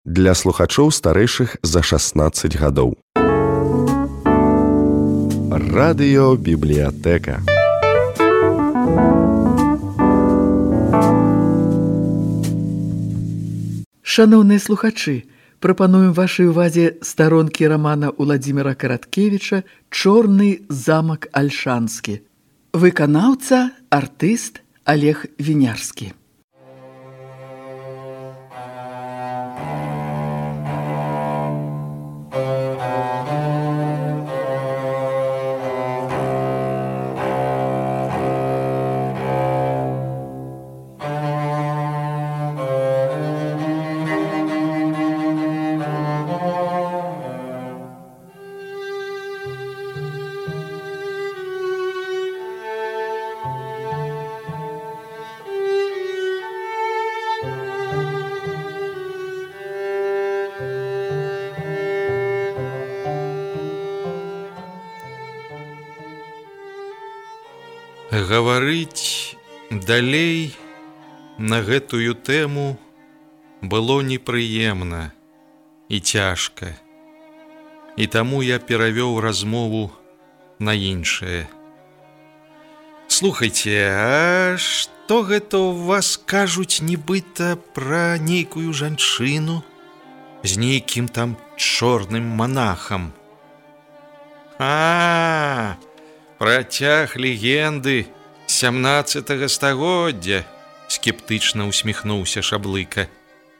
для слухачоў старэйшых за 16 гадоў. Радыёбібліятэка. Шаноўныя слухачы, прапануем вашай увазе старонкі рамана Уладзіміра Караткевіча «Чорны замак Альшанскі». Выканаўца, артыст Олег Вінярскі. Гаварыць далей на гэтую тэму было непрыемна і цяжка, і таму я перавёў размову на іншае. Слухайце, а што гэта ў вас кажуць нібыта пра нейкую жанчыну з нейкім там чорным манахам? Працяг легенды 17 стагоддзя, скептычна усміхнуўся Шаблыка.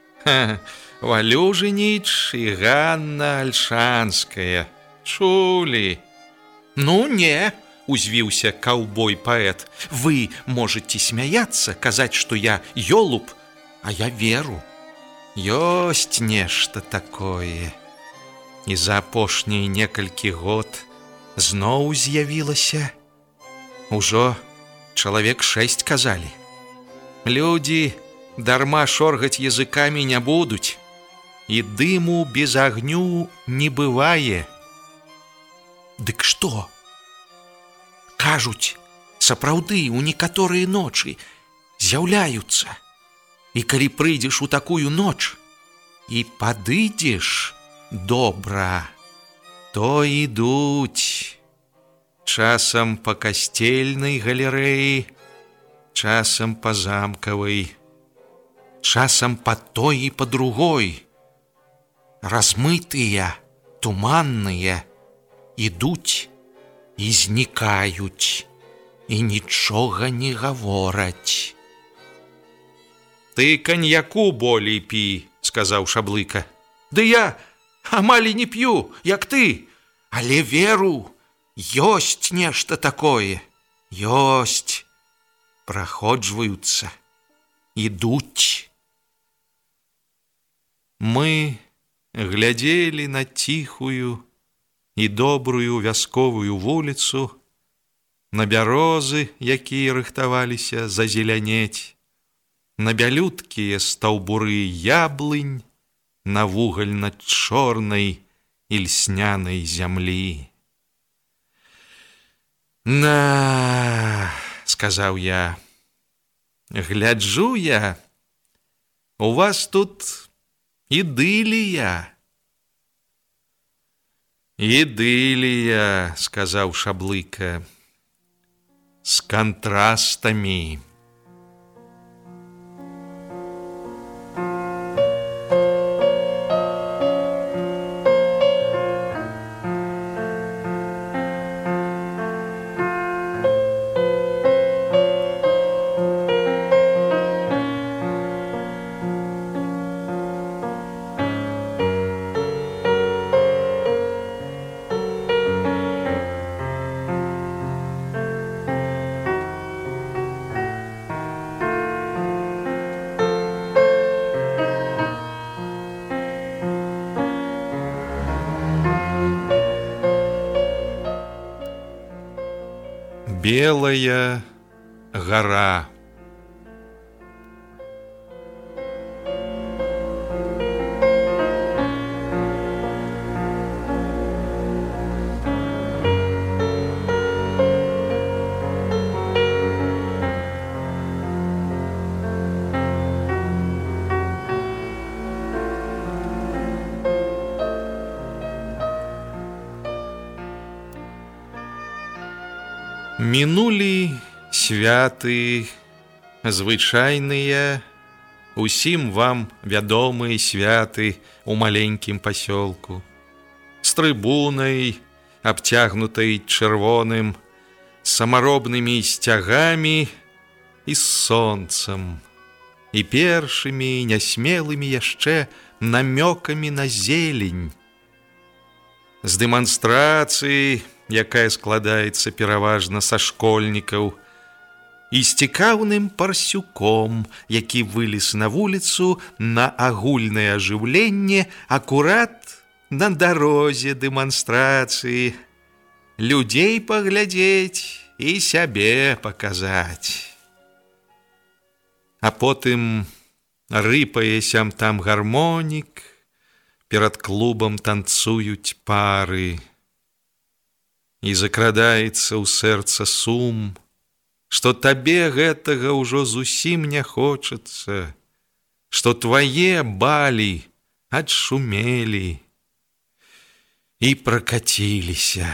Валюжыніч і Ганна Альшанская. Чулі? Ну, не, узвіўся каўбой-паэт. Вы можете смяяцца, казаць, што я ёлуб, а я веру. Ёсць нешта такое. І за апошнія некалькі год зноў з'явілася. Ужо чалавек 6 казалі. Людзі дарма шоргаць языкамі не будуць, і дыму без агню не бывае. Дык што? Кажуць, сапраўды у некаторыя ночы з'яўляюцца. І калі прыйдзеш у такую ноч і падыдзеш добра, то ідуць. Часам па касцельнай галерэі, часам па замкавай, часам па той і па другой. Размытыя, туманныя, ідуць і знікаюць, і нічога не гавораць. Ты каньяку болей пі, сказаў Шаблыка. Ды я амаль не п'ю, як ты, але веру, ёсць нешта такое, ёсць, праходжваюцца, ідуць. Мы глядзелі на ціхую і добрую вясковую вуліцу, на бярозы, якія рыхтаваліся зазелянець, на бялюткія стаўбуры яблынь, на вугальна-чорнай і льснянай зямлі. Сказаў я, гляджу я, у вас тут ідылія. Ідылія, сказаў Шаблыка, з кантрастамі. Белая гора. Мінулі святы звычайныя, усім вам вядомыя святы у маленькім пасёлку, з трыбунай, абцягнутай чырвоным, самаробнымі сцягамі і з сонцам, і першымі нясмелымі яшчэ намёкамі на зелень, з дэманстрацыі, якая складаецца пераважна са школьнікаў, і з цікаўным парсюком, які вылез на вуліцу на агульнае ажыўленне акурат на дарозе дэманстрацыі, людзей паглядзець і сябе паказаць. А потым рыпае сям-там гармонік, перад клубам танцуюць пары, і закрадаецца ў сэрца сум, што табе гэтага ўжо зусім не хочацца, што твае балі адшумелі і пракаціліся.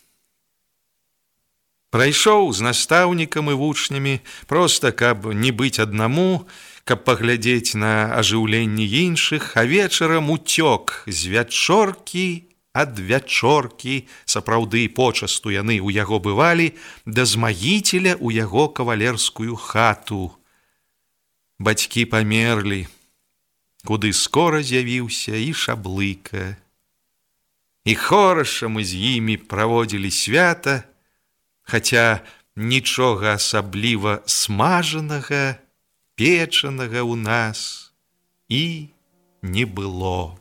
Прайшоў з настаўнікам і вучнямі, проста каб не быць аднаму, каб паглядзець на ажыўленне іншых, а вечарам уцёк з вячоркі ад вячоркі, сапраўды почасту яны ў яго бывалі, да змагіцеля ў яго кавалерскую хату. Бацькі памерлі, куды скора з'явіўся і Шаблыка. І хораша мы з імі праводзілі свята, хаця нічога асабліва смажанага, печанага ў нас і не было.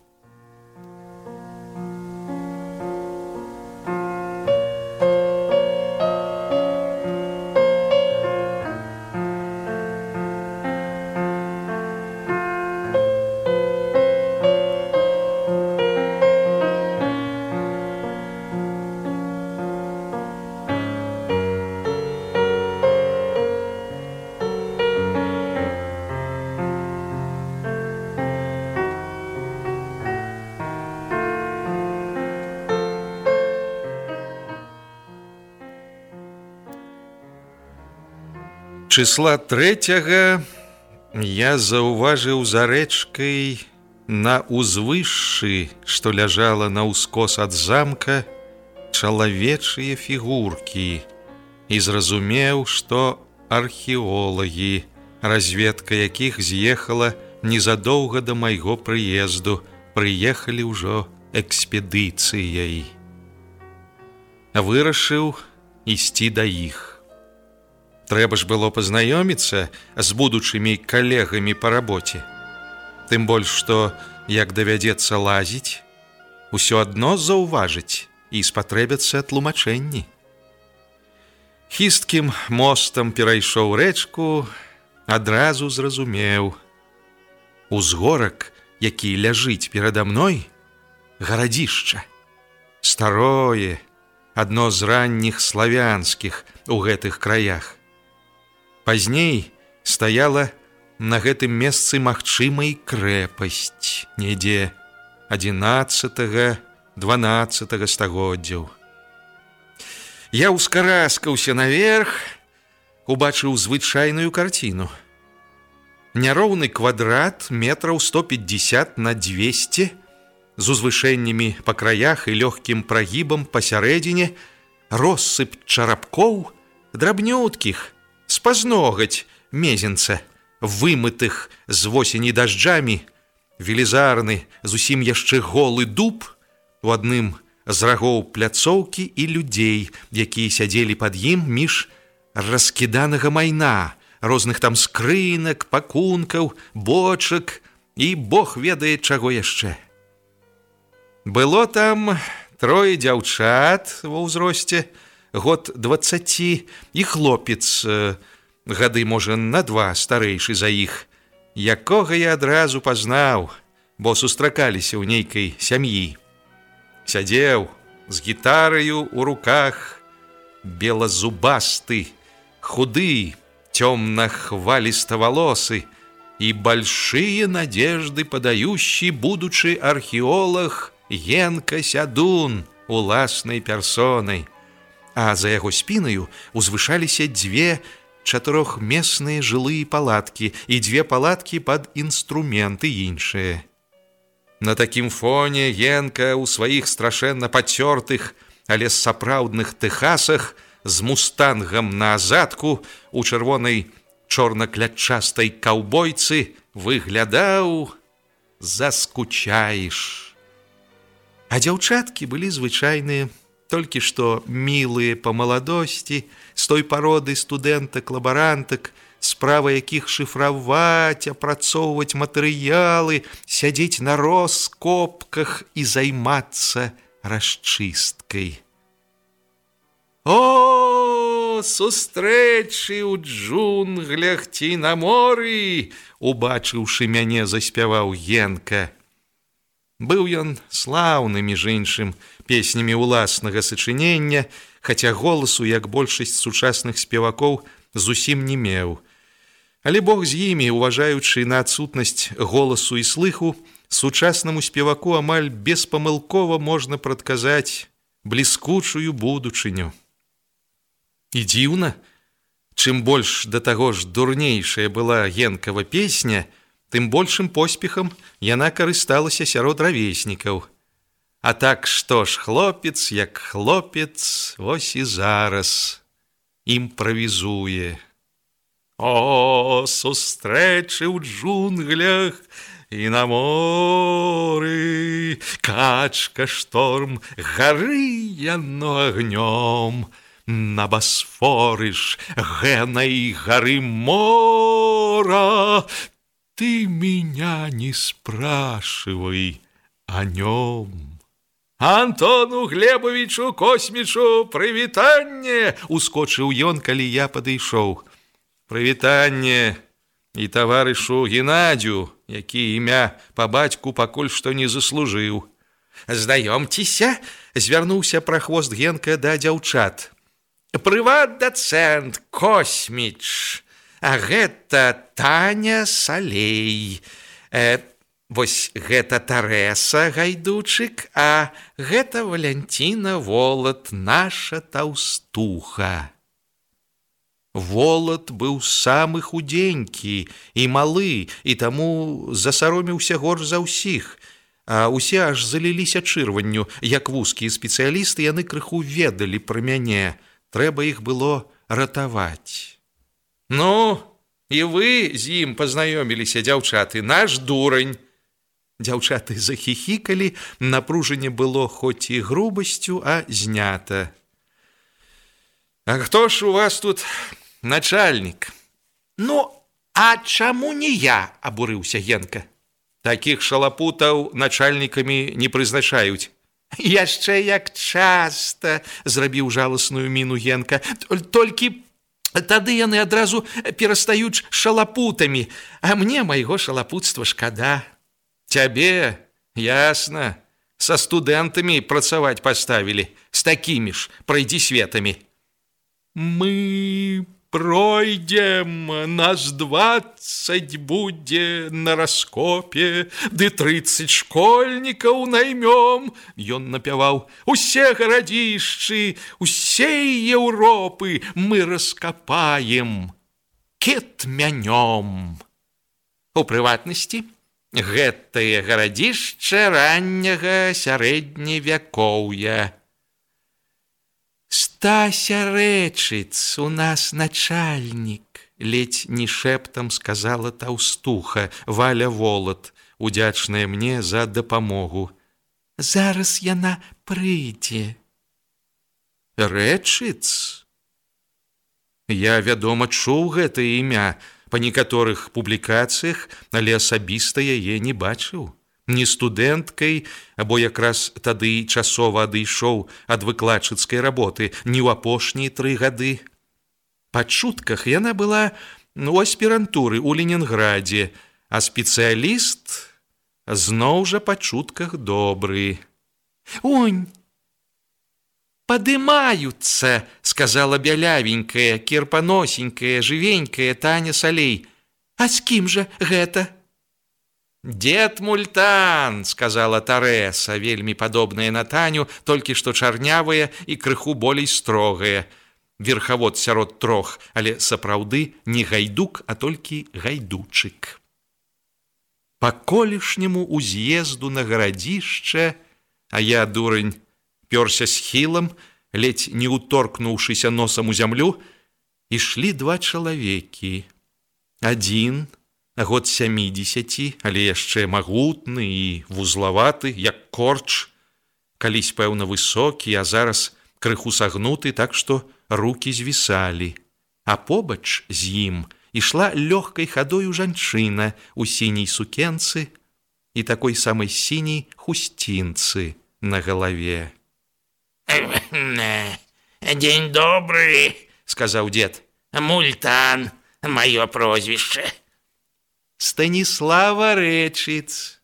Числа 3 я заўважыў за рэчкай на узвышшы, што ляжала на ўскос ад замка, чалавечыя фігуркі і зразумеў, што археолагі, разведка якіх з'ехала незадоўга да майго прыезду, прыехалі ўжо экспедыцыяй. Вырашыў ісці да іх. Трэба ж было пазнаёміцца з будучымі калегамі па рабоце. Тым больш, што, як давядзецца лазіць, усё адно заўважыць і спатрэбяцца тлумачэнні. Хісткім мостам перайшоў рэчку, адразу зразумеў. Узгорак, які ляжыць перада мной, гарадзішча. Старое, адно з ранніх славянскіх у гэтых краях. Пазней стаяла на гэтым месцы магчыма і крэпасць, недзе 11-12 стагоддзяў. Я ўскараскаўся наверх, убачыў звычайную карціну. Няроўны квадрат метраў 150 на 200, з узвышэннямі па краях і лёгкім прагібам пасярэдзіне, россып чарапкоў драбнюткіх, з пазногаць мезенца, вымытых з восені дажджамі, велізарны, зусім яшчэ голы дуб, у адным з рагоў пляцоўкі і людзей, якія сядзелі пад ім між раскіданага майна, розных там скрынак, пакункаў, бочак і бог ведае чаго яшчэ. Было там 3 дзяўчат ва ўзросце, год 20, і хлопец, гады, можа, на 2 старэйшы за іх, якога я адразу пазнаў, бо сустракаліся ў нейкай сям'і. Сядзеў з гітараю ў руках, белазубасты, худы, цёмна-хваліставалосы і большие надежды падающий будучы археолог Генка Сядун уласнай персонай. а за яго спінаю узвышаліся дзве чатырохмесныя жылыя палаткі і дзве палаткі пад інструменты іншыя. На такім фоне Генка ў сваіх страшэнна пацёртых, але сапраўдных тэхасах з мустангам на задку у чырвонай чорна-клятчастай каўбойцы выглядаў заскучаеш. А дзяўчаткі былі звычайныя, толькі што мілыя па маладосці, з той пароды студэнтак-лабарантак, справа якіх шыфраваць, апрацоўваць матэрыялы, сядзець на роскопках і займацца расчысткай. О, сустрэчы ў джунглях ці на моры, убачыўшы мяне, заспяваў Генка. Быў ён слаўны, між іншым, песнямі ўласнага сачынення, хаця голасу, як большасць сучасных спевакоў, зусім не меў. Але Бог з імі, уважаючы на адсутнасць голасу і слыху, сучаснаму спеваку амаль беспамылкова можна прадказаць бліскучую будучыню. І дзіўна, чым больш да таго ж дурнейшая была Генкава песня, тым большым поспехам яна карысталася сярод равеснікаў. А так што ж, хлопец, як хлопец, вось і зараз імправізуе. О, сустрэчы ў джунглях і на моры, качка, шторм, гары яно агнём, на Босфорыш, генай гары мора, ты меня не спрашивай о нем. Антону Глебовичу Космічу прывітанне, ускочыў ён, калі я падышоў. Прывітанне і таварышу Геннадзю, які імя па бацьку пакуль што не заслужыў. Знаёмцеся, звярнуўся прахвост Генка да дзяўчат. Прыват-дацэнт Косміч, а гэта Таня Салей. Вось гэта Тарэса Гайдучык, а гэта Валянціна Волат, наша таўстуха. Волат быў самы худенькі і малы, і таму засаромеўся горш за ўсіх. А ўсе аж заліліся чырванню, як вузкія спецыялісты, яны крыху ведалі пра мяне. Трэба іх было ратаваць. Ну, і вы з ім пазнаёміліся, дзяўчаты, наш дурань. Дзяўчаты захіхікалі, напружанне было хоць і грубасцю, а знята. А хто ж у вас тут начальнік? Ну, а чаму не я, абурыўся Генка. Такіх шалапутаў начальнікамі не прызначаюць. Яшчэ як часта, зрабіў жаласную міну Генка. Толькі тады яны адразу перастаюць шалапутамі, а мне майго шалапутства шкада. Цябе, ясна, са студэнтамі працаваць паставілі, з такімі ж прайдзісветамі. Мы пройдем, нас 20 будзе на раскопе, ды 30 школьнікаў наймём, ён напяваў. Усе гарадзішчы, усей Еўропы мы раскапаем, кетмянём. У прыватнасці, гэтае гарадзішча ранняга сярэдневякоўя. Стася Рэчыц у нас начальнік, ледзь не шэптам сказала таўстуха Валя Волат, удзячная мне за дапамогу. Зараз яна прыйдзе. Рэчыц? Я, вядома, чуў гэтае імя па некаторых публікацыях, але асабіста яе не бачыў. Не студэнткай, або якраз тады часова адышоў ад выкладчыцкай работы, не ў апошнія 3 гады. Па чутках яна была у аспірантуры ў Ленінградзе, а спецыяліст зноў жа па чутках добры. Онь, падымаюцца, сказала бялявенькая, кірпаносенькая, жывенькая Таня Салей. А з кім жа гэта? Дед Мультан, сказала Тарэса, вельмі падобная на Таню, толькі што чарнявая і крыху болей строгая. Верхавод сярод трох, але сапраўды не гайдук, а толькі гайдучык. Па колішняму уз'езду на гарадзішча, а я, дурань, пёрся схілам, ледзь не уторкнуўшыся носам у зямлю, ішлі два чалавекі. Адзін, год 70, але яшчэ магутны і вузлаваты, як корч, калісь, пэўна, высокі, а зараз крыху сагнуты, так што рукі звісалі. А побач з ім ішла лёгкай хадою жанчына у сіняй сукенцы і такой самай сіняй хусцінцы на галаве. День добрый, сказаў дед. Мультан, маё прозвішча. Станіслава Рэчыц.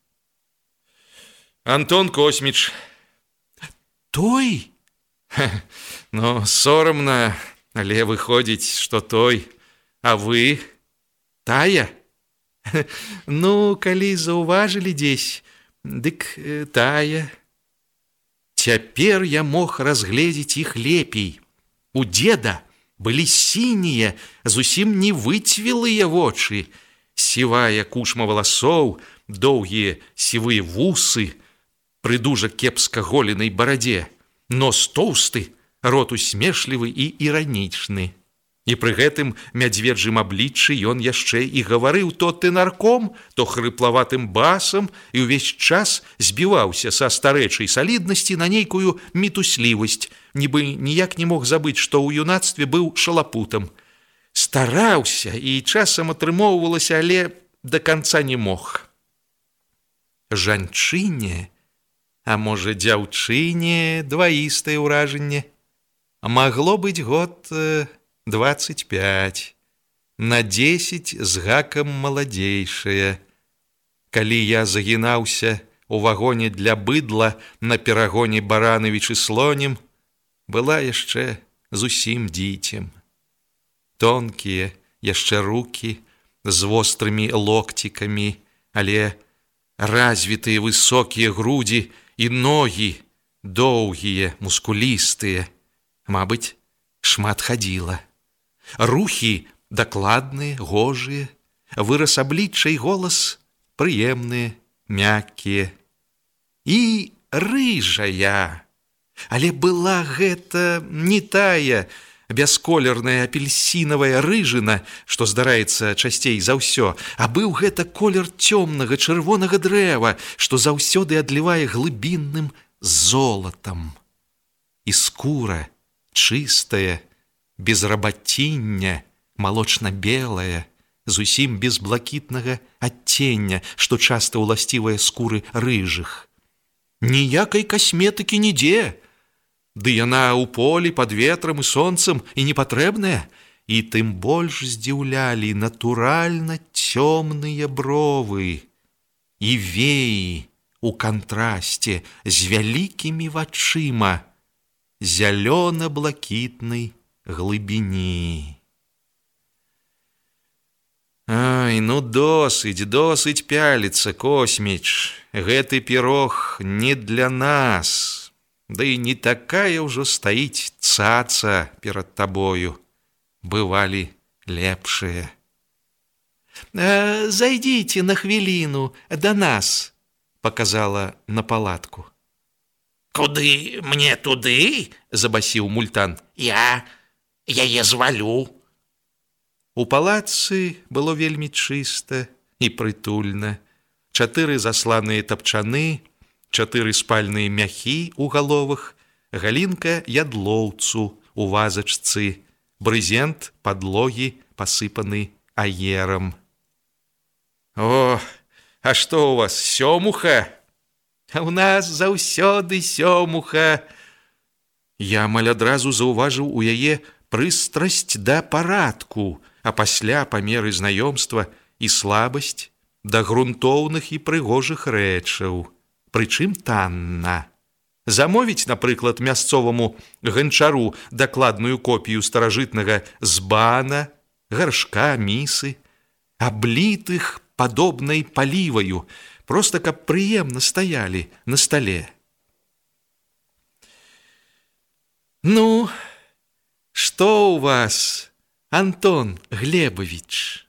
Антон Косміч. Той? Ну, сорамна, але выходзіць, што той. А вы? Тая? Ну, калі заўважылі дзесь, дык тая. Цяпер я мог разгледзець іх лепей. У деда былі сінія, зусім не выцвілыя вочы, сівая кучма валасоў, доўгія сівыя вусы, пры дужа кепска голенай барадзе, нос тоўсты, рот усмешлівы і іранічны. І пры гэтым мядзведжым абліччы ён яшчэ і гаварыў то тэнарком, то хрыплаватым басам і ўвесь час збіваўся са старэчай саліднасці на нейкую мітуслівасць, нібы ніяк не мог забыць, што ў юнацтве быў шалапутам. Стараўся і часам атрымоўвалася, але да канца не мог. Жанчыне, а можа дзяўчыне, дваістае ўражанне. Магло быць год 25, на 10 з гакам маладзейшая. Калі я загінаўся у вагоне для быдла на перагоне Баранавіч і Слонем, была яшчэ зусім дзіцем. Тонкія яшчэ рукі з вострымі локцікамі, але развітыя высокія грудзі і ногі, доўгія, мускулістыя. Мабыць, шмат хадзіла. Рухі дакладныя, гожыя, выраз аблічча і голас прыемныя, мяккія. І рыжая. Але была гэта не тая бясколерная апельсінавая рыжына, што здараецца часцей за ўсё, а быў гэта колер цёмнага чырвонага дрэва, што заўсёды адлівае глыбінным золатам. І скура чыстая, без рабаціння, малочна-белая, зусім без блакітнага адцення, што часта ўласцівае скуры рыжых. Ніякай касметыкі нідзе, ды яна ў полі пад ветрам і сонцам і непатрэбная, і тым больш здзіўлялі натуральна цёмныя бровы і веі у кантрасце з вялікімі вачыма зялёна-блакітнай глыбіні. Ай, ну досыць пяліцца, Косміч. Гэты пірог не для нас. Да і не такая ўжо стаіць цаца перад табою. Бывалі лепшыя. Зайдзіце на хвіліну да нас, паказала на палатку. Куды мне туды? Забасіў Мультан. Я яе звалю. У палацы было вельмі чыста і прытульна. 4 засланыя тапчаны, 4 спальныя мяхі ў галовах, галінка ядлоўцу у вазачцы, брызент падлогі пасыпаны аерам. О, а што ў вас, сёмуха? А ў нас заўсёды сёмуха. Я амаль адразу заўважыў у яе прыстрасць да парадку, а пасля па меры знаёмства і слабасць да грунтоўных і прыгожых рэчаў. Прычым танна. Замовіць, напрыклад, мясцоваму ганчару дакладную копію старажытнага збана, гаршка, місы, аблітых падобнай паліваю, проста каб прыемна стаялі на стале. Ну, што ў вас, Антон Глебович?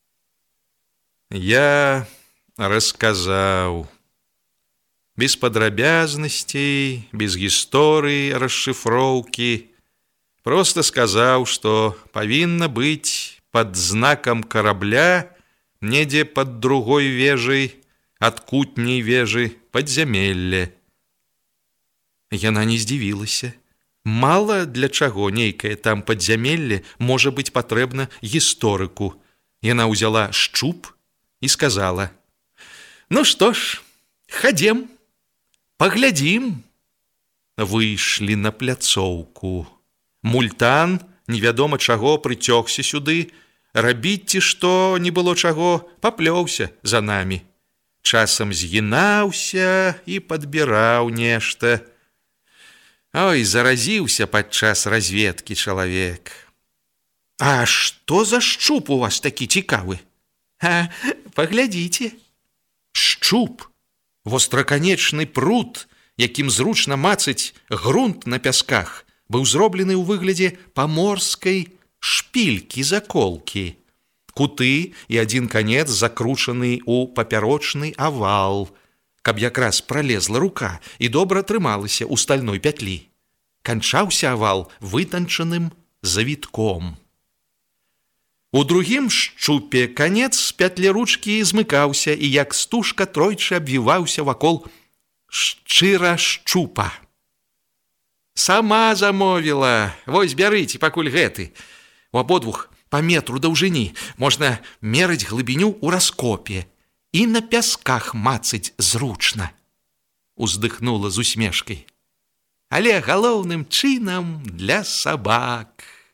Я расказаў. Без падрабязнасцей, без гісторыі, расшыфроўкі. Проста сказаў, што павінна быць пад знакам карабля недзе пад другой вежай, ад кутняй вежы падзямелле. Яна не здзівілася. Мала для чаго нейкае там падзямелле можа быць патрэбна гісторыку. Яна ўзяла шчуп і сказала: «Ну што ж, хадзем, паглядзім». Выйшлі на пляцоўку. Мультан, невядома чаго, прыцёгся сюды. Рабіць ці што не было чаго, паплёўся за намі. Часам згінаўся і падбіраў нешта. Ой, заразіўся падчас разведкі чалавек. А што за шчуп у вас такі цікавы? Паглядзіце. Шчуп, востраканечны прут, якім зручна мацаць грунт на пясках, быў зроблены ў выглядзе паморскай шпількі-заколкі. Куты і адзін канец закручаны ў папярочны авал, каб якраз пралезла рука і добра трымалася ў стальной пятлі. Канчаўся авал вытанчаным завітком. У другім шчупе канец з пятлі ручкі змыкаўся і як стужка тройчы абвіваўся вакол шчыра шчупа. Сама замовіла. Вось бярыце пакуль гэты. У абодвух па метру даўжыні. Можна мераць глыбіню ў раскопе і на пясках мацаць зручна. Уздыхнула з усмешкай. Але галоўным чынам для сабак.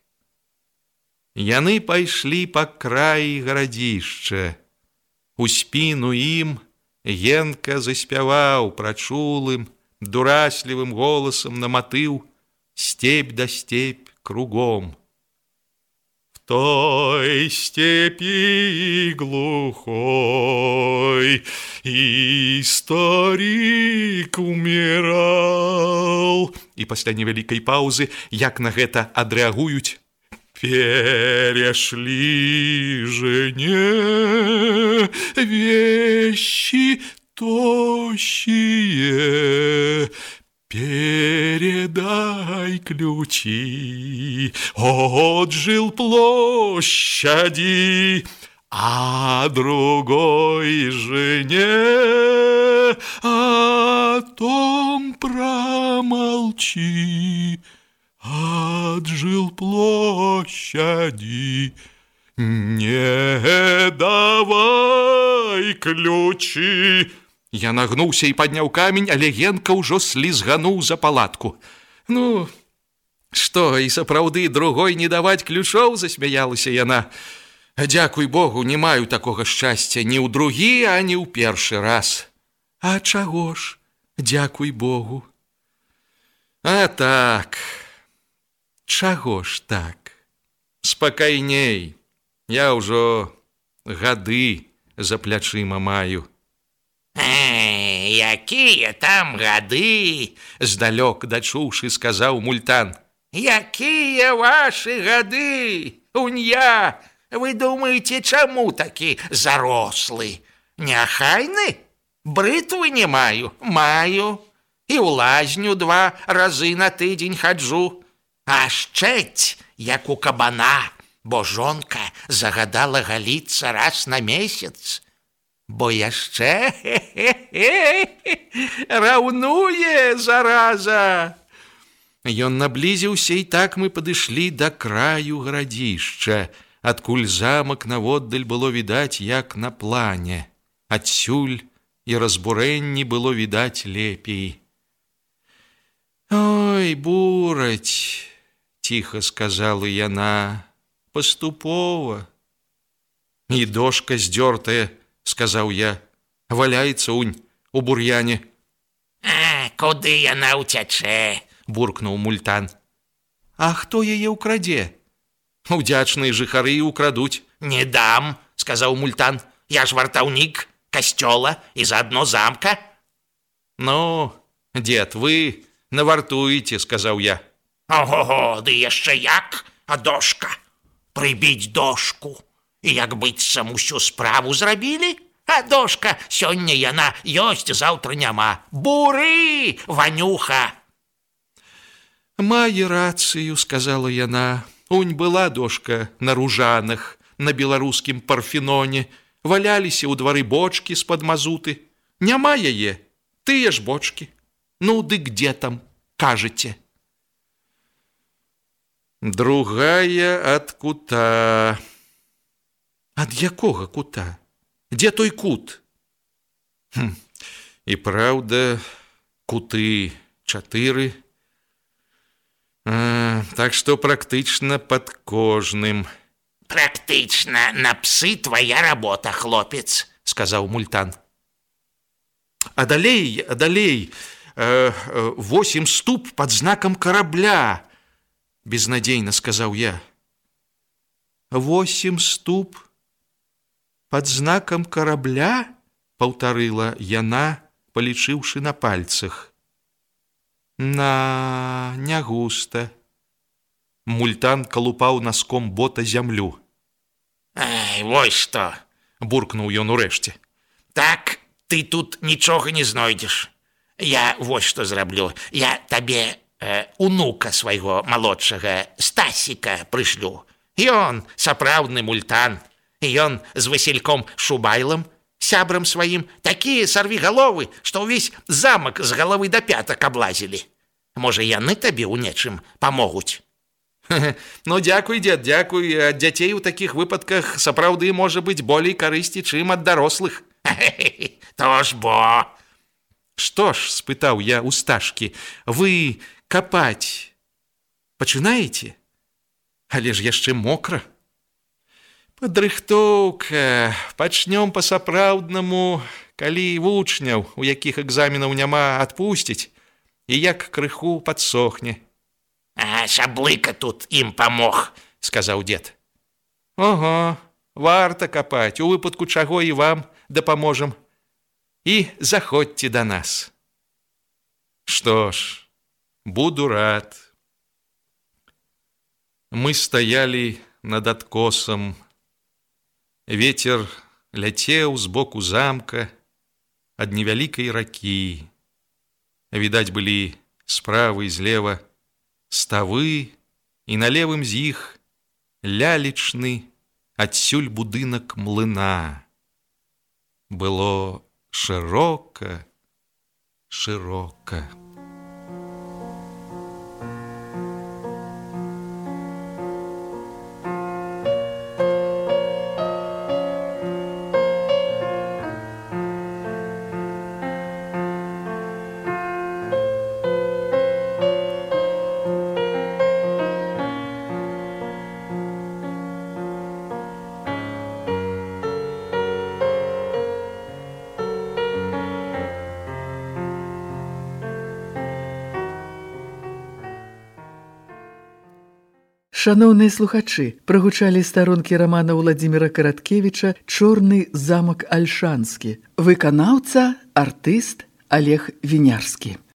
Яны пайшлі па краі гарадзішча. У спіну ім Генка заспяваў прачулым, дураслівым голасам на матыў «Степь да степь кругом». В той степи глухой и старик умирал. І пасля невялікай паўзы, як на гэта адрэагуюць: перешли жене вещи тощие, передай ключи от жилплощади, а другой жене о том промолчи. От жилплощади не давай ключи. Я нагнуўся і падняў камень, але Генка ўжо слізгануў за палатку. Ну, што, і сапраўды другой не даваць ключоў, засмяялася яна. Дзякуй Богу, не маю такога шчасця ні ў другі, а ні ў першы раз. А чаго ж? Дзякуй Богу. А так... Чаго ж так? Спакайней. Я ўжо гады за плячыма маю. Якія там гады? Здалёк дачуўшы, сказаў Мультан. Якія вашы гады? Унья, вы думаеце, чаму такі зарослы? Няхайны? Брытвы не маю? Маю. І ў лазню 2 разы на тыдзень хаджу. А шчэць, як у кабана, бо жонка загадала галіцца раз на месяц. Бо яшчэ раўнуе, зараза. Ён наблізіўся, і так мы падышлі да краю гарадзішча, адкуль замак наводдаль было відаць, як на плане. Адсюль і разбурэнні было відаць лепей. Ой, бураць, ціха сказала яна, паступова. І дошка здёртая, сказаў я, валяецца унь у бур'яне. Куды яна ўцячэ? Буркнуў Мультан. А хто яе ўкрадзе? Удзячныя жыхары і ўкрадуць. Не дам, сказаў Мультан. Я ж вартаўнік касцёла і заадно замка. Ну, дед, вы навартуеце, сказаў я. Ого-го, ды яшчэ як, а дошка? Прыбіць дошку. І як быццам усю справу зрабілі? А дошка, сёння яна ёсць, заўтра няма. Буры, Ванюха! Мае рацыю, сказала яна. Унь была дошка на Ружанах, на беларускім Парфеноне. Валяліся ў двары бочкі з-пад мазуты. Няма яе, тыя ж бочкі. Ну, дык дзе там, кажаце? Другая ад кута. Ад якога кута? Дзе той кут? І праўда, куты 4. Так што практычна пад кожным. Практычна на псы твоя работа, хлопец, сказаў Мультан. А далей, 8 ступ пад знакам карабля, безнадзейна сказаў я. 8 ступ пад знакам карабля, паўтарыла яна, палічыўшы на пальцах. Не густа. Мультан калупаў наском бота зямлю. Ай, вось што, буркнуў ён урэшце. Так ты тут нічога не знойдзеш. Я вось што зраблю. Я табе унука свайго малодшага Стасіка прышлю. Ён сапраўдны мультан. Ён з Васільком Шубайлам, сябрам сваім, такія сарвігаловы, што ўвесь замак з галавы да пятак аблазілі. Можа, яны табе ў нечым памогуць? Ну, дзякуй, дзед, дзякуй. Ад дзяцей у такіх выпадках сапраўды можа быць болей карысці, чым ад дарослых. То ж бо. Што ж, спытаў я ў Сташкі, вы капаць пачынаеце? Але ж яшчэ мокра. Падрыхтоўка. Пачнём па-сапраўднаму, калі вучняў, у якіх экзаменаў няма, адпусціць, і як крыху падсохне. А Шаблыка тут ім памог, сказаў дед. Ого, варта капаць, у выпадку чаго і вам дапаможам. І заходзьце да нас. Што ж, буду рад. Мы стаялі над адкосам. Вецер ляцеў з боку замка ад невялікай ракі. Відаць былі справа і злева ставы, і на левым з іх лялечны адсюль будынак млына. Было шырока. Шаноўныя слухачы, прагучалі старонкі рамана Уладзіміра Караткевіча «Чорны замак Альшанскі». Выканаўца, артыст Олег Вінярскі.